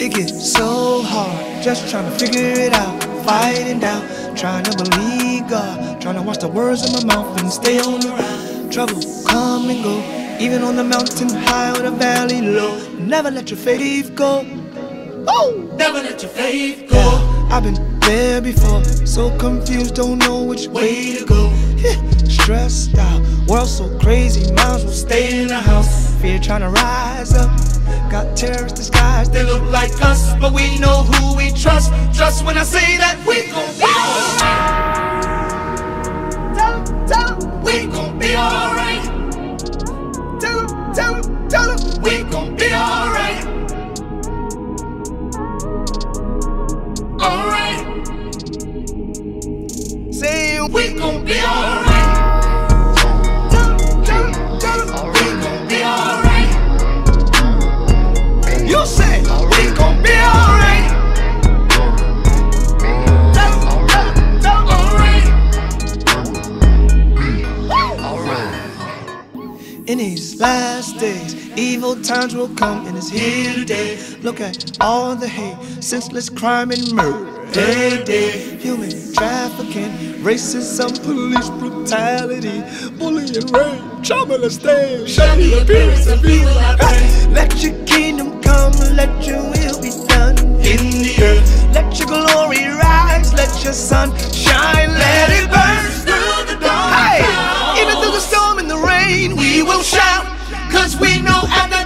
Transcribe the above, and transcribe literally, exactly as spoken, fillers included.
It gets so hard, just trying to figure it out, fighting down, trying to believe God, trying to watch the words in my mouth and stay on the ride. Trouble come and go, even on the mountain high or the valley low. Never let your faith go. Oh, never let your faith go. Yeah, I've been there before, so confused, don't know which way to go. Yeah, stressed out, world so crazy, might as well stay in the house. Fear trying to rise up, got terrorists disguised, they look like us, but we know who we trust. Trust when I say that we gon' be alright. Tell 'em, tell 'em, we gon' be alright. Tell 'em, tell 'em, tell 'em, we gon' be alright. Alright. Say we gon' be alright. Tell 'em, tell 'em, tell 'em, we gon' be alright. You say we gon' be alright. Tell 'em, tell 'em, tell 'em, alright. Alright. In these last days, evil times will come and it's here today. Look at all the hate, senseless crime and murder. Day, day, human trafficking, racism, police brutality, bullying, rape, child molestation, shady appearance of evil. Let your kingdom come, let your will be done in the earth. Let your glory rise, let your sun shine, let it burn through the dark. Hey, even through the storm and the rain, we will shout, 'cause we know at the